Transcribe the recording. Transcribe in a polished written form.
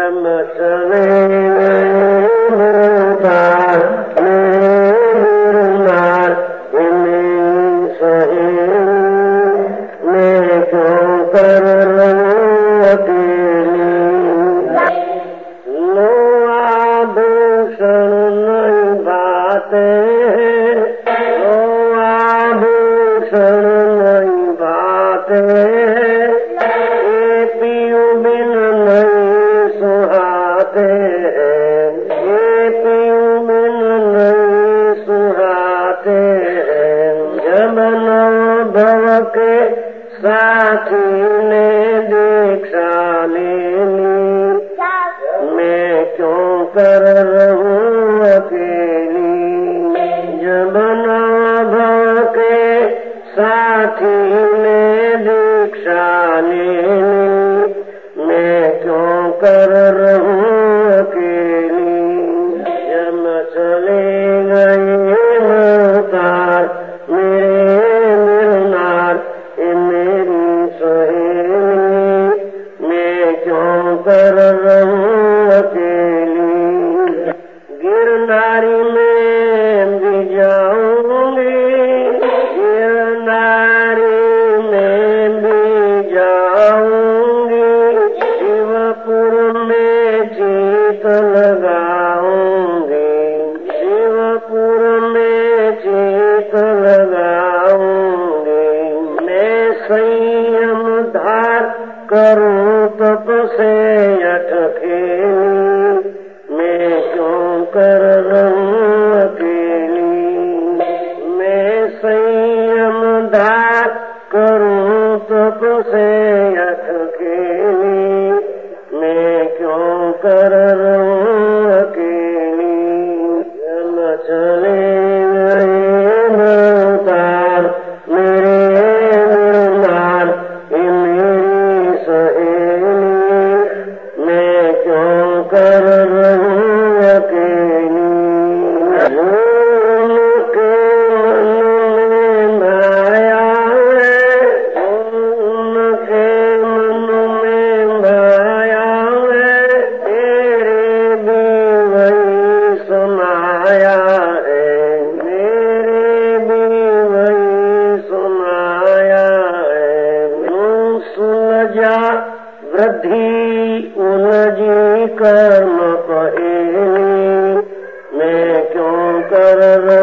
जम चले साथी ने दीक्षा लेनी, मैं क्यों कर रहूं अकेली। जब नव के साथी ने दीक्षा लेनी, मैं क्यों कर रहूं अकेली। जब चले गए मतार मेरे निर्नार, कर रहूं अकेली। गिरनारी में भी जाऊंगी, गिरनारी में भी जाऊंगी। शिवपुर में चित लगाऊंगी, शिवपुर में चित लगाऊंगी। मैं संयम धार करूं तप से अटकेली, मैं क्यों कर रहूं अकेली। मैं संयम धार करूं तप से अटकेली, मैं क्यों कर रहूं अकेली। जब चले गए मतार मेरे निर्नार, मेरी सहेली, मैं क्यों कर रहूं अकेली। उनके मन में माया है, उनके मन में माया है। तेरे भी वही समाया है, मेरे भी वही समाया है। तू सुलझा वृद्धि उलझी कर्म पहेली, मैं क्यों कर